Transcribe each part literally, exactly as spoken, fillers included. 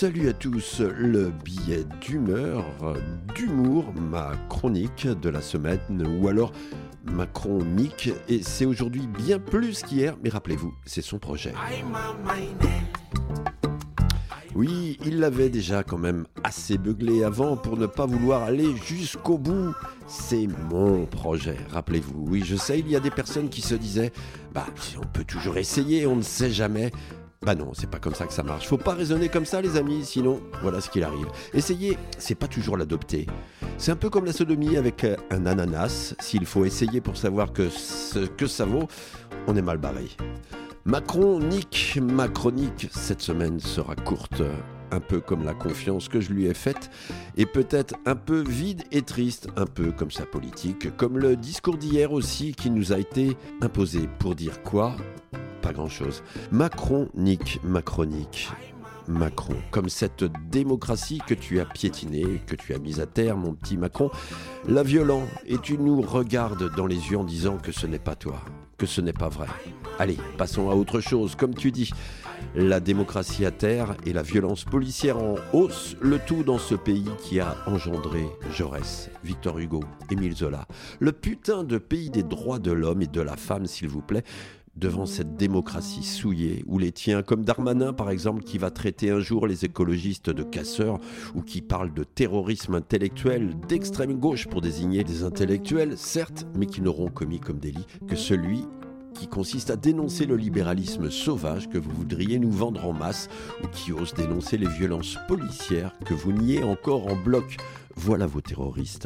Salut à tous, le billet d'humeur, d'humour, ma chronique de la semaine, ou alors ma chronique, et c'est aujourd'hui bien plus qu'hier, mais rappelez-vous, c'est son projet. Oui, il l'avait déjà quand même assez beuglé avant pour ne pas vouloir aller jusqu'au bout. C'est mon projet, rappelez-vous. Oui, je sais, il y a des personnes qui se disaient « Bah, on peut toujours essayer, on ne sait jamais ». Bah non, c'est pas comme ça que ça marche. Faut pas raisonner comme ça, les amis, sinon, voilà ce qu'il arrive. Essayer, c'est pas toujours l'adopter. C'est un peu comme la sodomie avec un ananas. S'il faut essayer pour savoir que ce que ça vaut, on est mal barré. Macron nique ma chronique cette semaine sera courte, un peu comme la confiance que je lui ai faite, et peut-être un peu vide et triste, un peu comme sa politique, comme le discours d'hier aussi qui nous a été imposé. Pour dire quoi ? Pas grand-chose. Macron nique ma chronique. Macron, comme cette démocratie que tu as piétinée, que tu as mise à terre, mon petit Macron, la violant, et tu nous regardes dans les yeux en disant que ce n'est pas toi, que ce n'est pas vrai. Allez, passons à autre chose, comme tu dis, la démocratie à terre et la violence policière en hausse, le tout dans ce pays qui a engendré Jaurès, Victor Hugo, Émile Zola, le putain de pays des droits de l'homme et de la femme, s'il vous plaît, devant cette démocratie souillée, où les tiens, comme Darmanin par exemple, qui va traiter un jour les écologistes de casseurs, ou qui parle de terrorisme intellectuel d'extrême gauche pour désigner des intellectuels, certes, mais qui n'auront commis comme délit que celui qui consiste à dénoncer le libéralisme sauvage que vous voudriez nous vendre en masse, ou qui ose dénoncer les violences policières que vous niez encore en bloc. Voilà vos terroristes.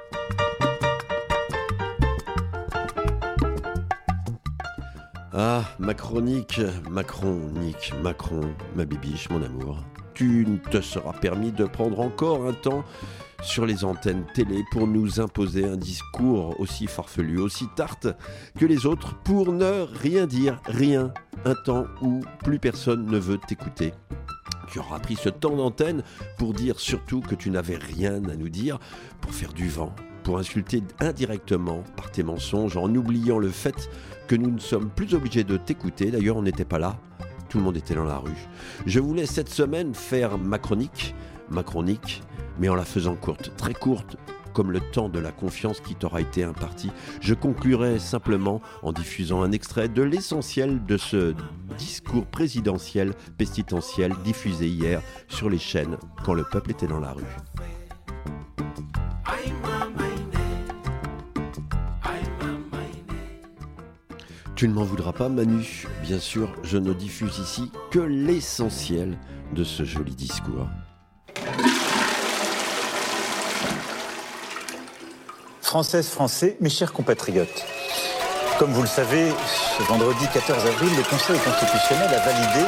Ah, ma chronique, Macron, Nick, Macron, ma bibiche, mon amour. Tu te seras permis de prendre encore un temps sur les antennes télé pour nous imposer un discours aussi farfelu, aussi tarte que les autres, pour ne rien dire, rien. Un temps où plus personne ne veut t'écouter. Tu auras pris ce temps d'antenne pour dire surtout que tu n'avais rien à nous dire, pour faire du vent, pour insulter indirectement par tes mensonges en oubliant le fait que nous ne sommes plus obligés de t'écouter. D'ailleurs, on n'était pas là, tout le monde était dans la rue. Je voulais cette semaine faire ma chronique, ma chronique, mais en la faisant courte, très courte, comme le temps de la confiance qui t'aura été imparti. Je conclurai simplement en diffusant un extrait de l'essentiel de ce discours présidentiel, pestilentiel, diffusé hier sur les chaînes quand le peuple était dans la rue. Tu ne m'en voudras pas, Manu. Bien sûr, je ne diffuse ici que l'essentiel de ce joli discours. Françaises, Français, mes chers compatriotes, comme vous le savez, ce vendredi quatorze avril, le Conseil constitutionnel a validé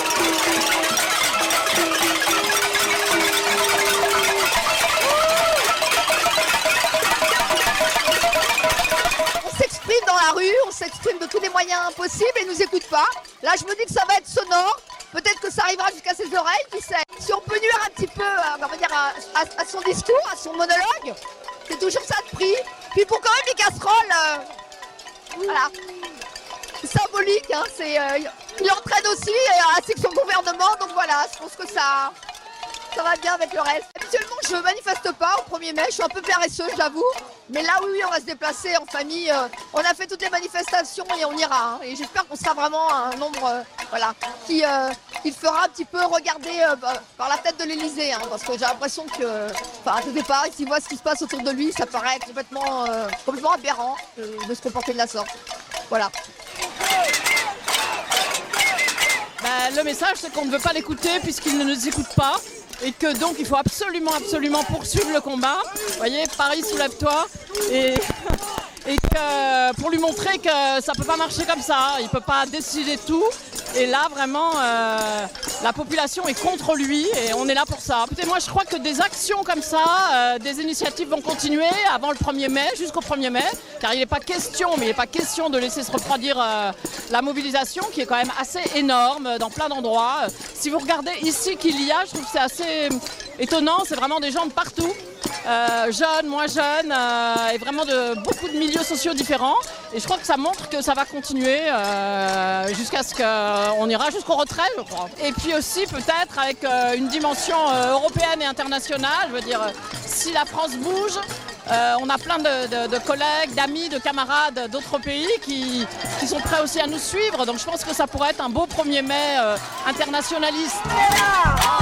on s'exprime de tous les moyens possibles et nous écoute pas. Là, je me dis que ça va être sonore. Peut-être que ça arrivera jusqu'à ses oreilles, qui sait. Si on peut nuire un petit peu, on va dire, à, à, à son discours, à son monologue, c'est toujours ça de prix. Puis pour quand même les casseroles, euh, voilà. C'est symbolique, hein, c'est, euh, il entraîne aussi, euh, ainsi que son gouvernement. Donc voilà, je pense que ça, ça va bien avec le reste. Habituellement, je manifeste pas au premier mai, je suis un peu paresseuse, j'avoue. Mais là, oui, oui, on va se déplacer en famille. Euh, on a fait toutes les manifestations et on ira. Hein, et j'espère qu'on sera vraiment un nombre euh, voilà, qui, euh, qui fera un petit peu regarder euh, par la tête de l'Élysée. Hein, parce que j'ai l'impression que, enfin, au départ, s'il voit ce qui se passe autour de lui, ça paraît complètement, euh, complètement aberrant euh, de se comporter de la sorte. Voilà. Ben, le message, c'est qu'on ne veut pas l'écouter puisqu'il ne nous écoute pas. Et que donc il faut absolument, absolument poursuivre le combat. Vous voyez, Paris, soulève-toi. Et, et que, pour lui montrer que ça ne peut pas marcher comme ça. Il ne peut pas décider tout. Et là, vraiment, euh, la population est contre lui et on est là pour ça. Écoutez, moi, je crois que des actions comme ça, euh, des initiatives vont continuer avant le premier mai, jusqu'au premier mai. Car il n'est pas question, mais il n'est pas question de laisser se refroidir euh, la mobilisation qui est quand même assez énorme dans plein d'endroits. Si vous regardez ici qu'il y a, je trouve que c'est assez étonnant. C'est vraiment des gens de partout. euh, jeunes, moins jeunes, euh, et vraiment de beaucoup de milieux sociaux différents. Et je crois que ça montre que ça va continuer euh, jusqu'à ce qu'on ira jusqu'au retrait, je crois. Et puis aussi peut-être avec euh, une dimension euh, européenne et internationale. Je veux dire, si la France bouge, euh, on a plein de, de, de collègues, d'amis, de camarades d'autres pays qui, qui sont prêts aussi à nous suivre. Donc je pense que ça pourrait être un beau premier mai euh, internationaliste.